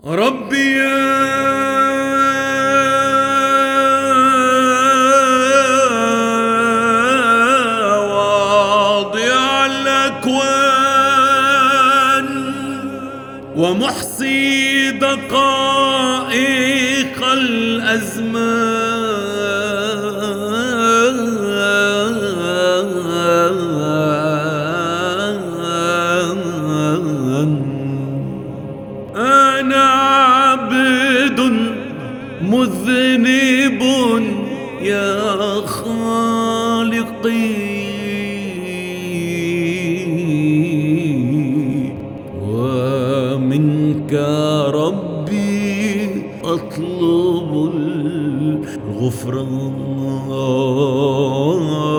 ربي يا واضع الأكوان ومحصي دقائق الأزمان، أنا عبد مذنب يا خالقي، ومنك ربي أطلب الغفران.